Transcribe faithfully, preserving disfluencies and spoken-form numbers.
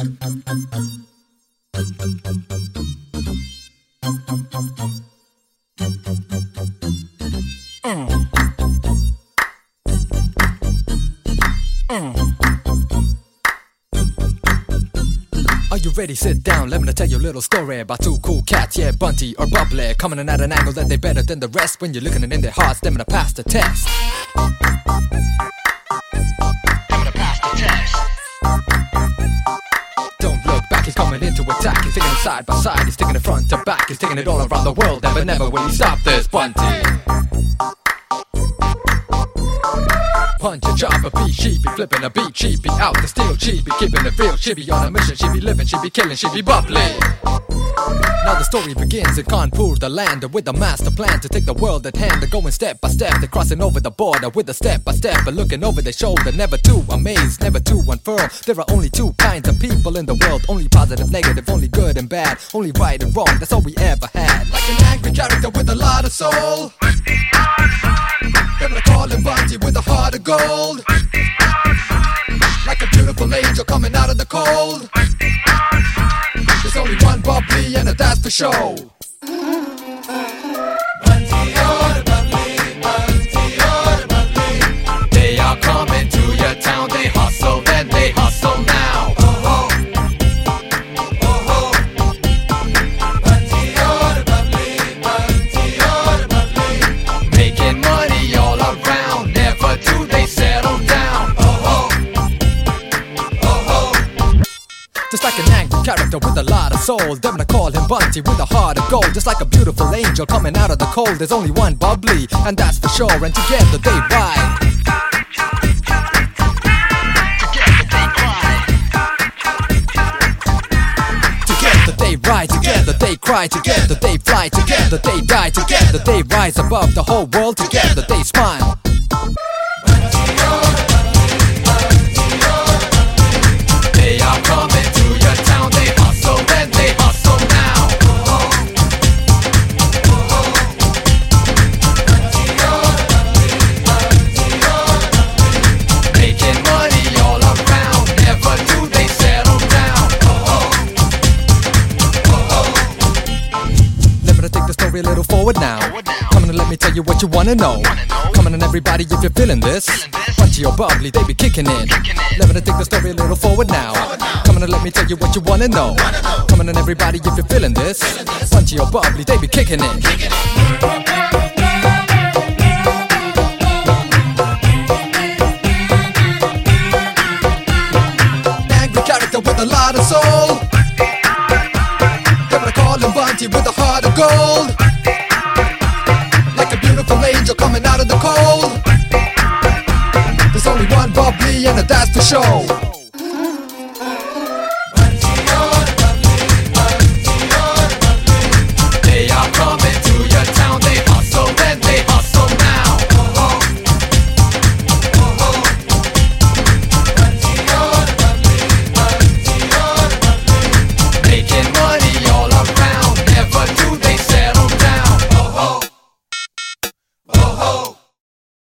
Are you ready? Sit down, let me tell you a little story about two cool cats, yeah, Bunty or Bubbly, coming in at an angle that they better than the rest. When you're looking in their hearts, them gonna pass the test. Them gonna pass the test. Don't look back, he's coming in to attack. He's taking it side by side, he's taking it front to back. He's taking it all around the world, never, never will he stop this Bunty. Punch a chopper, be she be flipping a beat, she be out to steal, she be keeping it real, she be on a mission, she be living, she be killing, she be bubbly. Now the story begins in Kanpur, the land with a master plan to take the world at hand. They're going step by step, they're crossing over the border with a step by step, but looking over their shoulder, never too amazed, never too unfurled. There are only two kinds of people in the world, only positive, negative, only good and bad, only right and wrong, that's all we ever had. Like an angry character with a lot of soul, they're gonna call him Bunty with a heart of gold. Like a beautiful angel coming out of the cold. There's only one bubbly and that's for show. Bunty or the bubbly, Bunty or the bubbly. They are coming to your town, they hustle, then they hustle now. Oh ho, oh ho. Bunty or the bubbly, Bunty or the bubbly. Making money all around, never do they settle down. Oh ho, oh ho. Just like an angry character with a lot of soul, they're gonna call him Bunty with a heart of gold. Just like a beautiful angel coming out of the cold, there's only one bubbly, and that's for sure. And together they ride, together they cry, together they ride, together they cry, together they fly, together they die, together they rise above the whole world, together they smile. They are coming to your town, they hustle and they hustle now. Making money all around, never do they settle down. Let me take the story a little forward now. Come on and let me tell you what you wanna know. Come on and everybody, if you're feeling this, Bunty or Bubbly, they be kicking it. Let me take the story a little forward now. Come on and let me tell you what you wanna know. Come on and everybody, if you're feeling this, Bunty or Bubbly, they be kicking it. Angry character with a lot of soul, they're gonna call him Bunty with a heart of gold. Like a beautiful angel coming out of the cold. There's only one bubbly and that's for show.